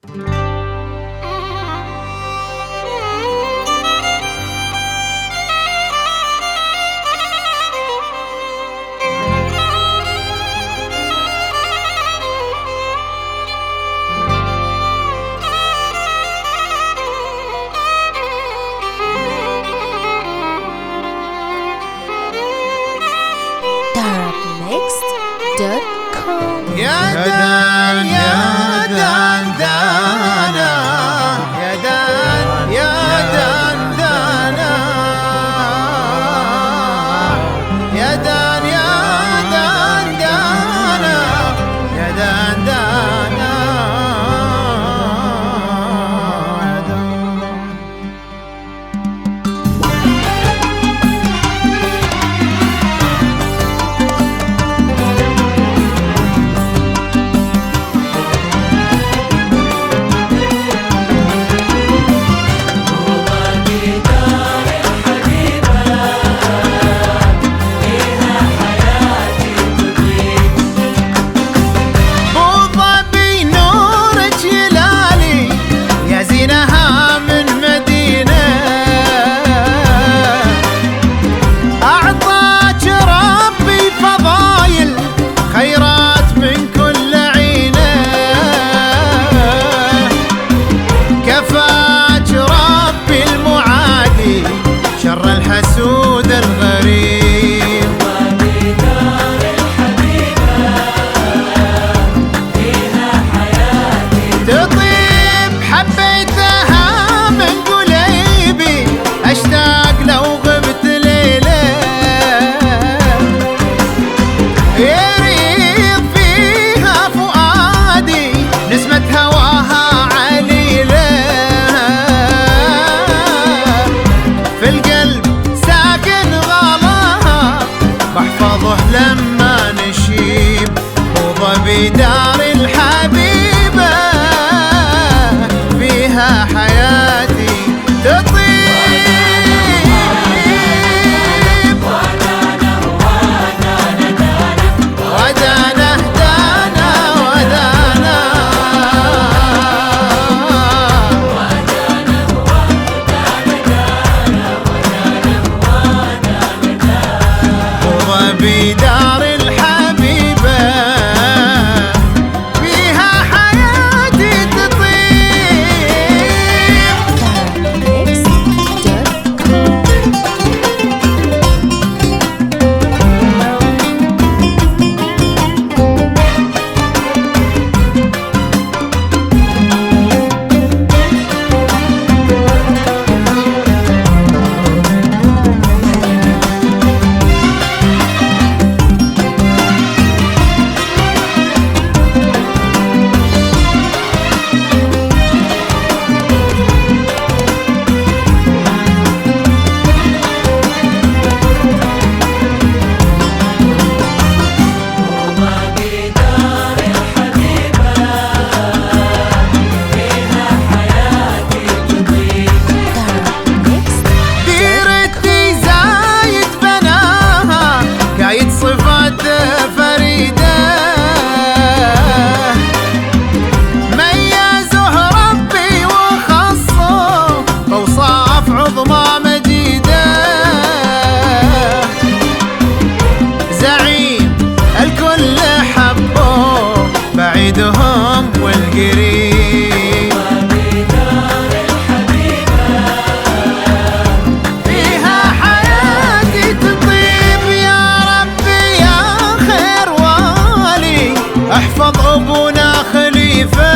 Arabmixed.com. يا دان يا دان دانا، يا دان يا دان دانا، يا دان يا دان دانا، يا دان دانا، يا دان. شر الحسود الغريب وبدار الحبيبة فيها حياتي تطيب، حبيتها من قليبي، أشتاق لو غبت ليلة، يريض فيها فؤادي نسمة هواها عليلة، في القلب ساكن غلاها بحفظه لما نشيب، روضة بدار الحبيبة فيها حياتي تطيب. ودانه دانا ودانا بدار الحبيبة فيها حياتي تطيب. Arabmixed.com. وبدار الحبيبة فيها حياتي تطيب Arabmixed. ديرتي زايد بناها قايد صفات فريدة، ميزه ربي وخصه بوصاف عظمى مجيدة، زعيم الكل حبه بعيدهم والقريب، وبدار الحبيبة فيها حياتي تطيب. يا ربي يا خير والي احفظ ابونا خليفة،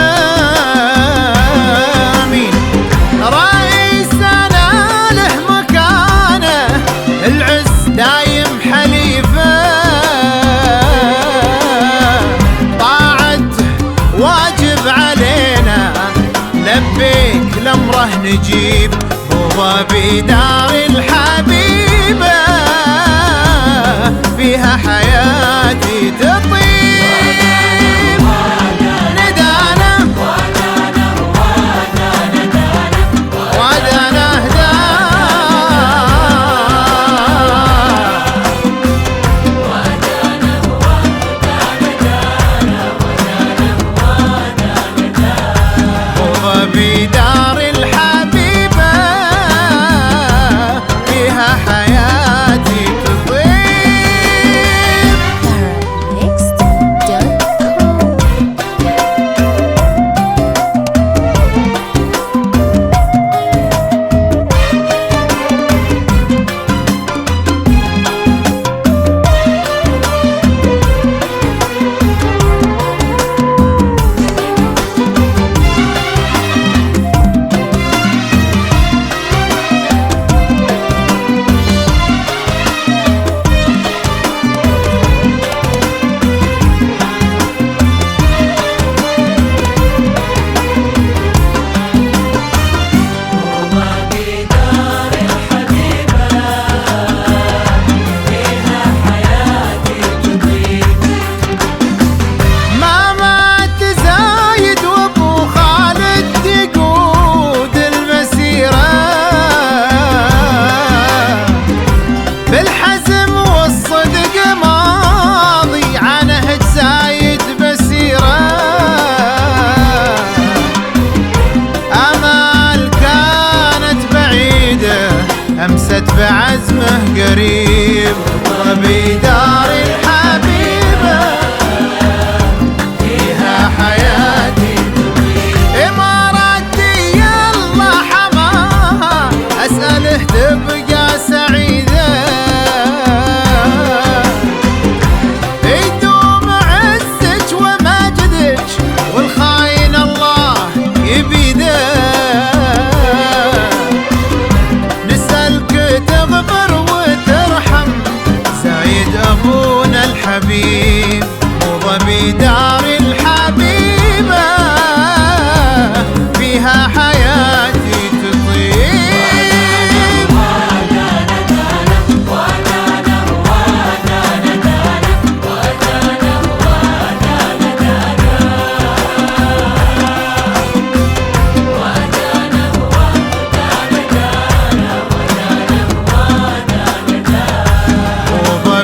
امين. رئيسنا له مكانه العز دايم حليفة، طاعته واجب علينا، لبيك لامره نجيب، هو بدار الحبيبة فيها حياتي تطيب. ندانا ودانا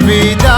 بدار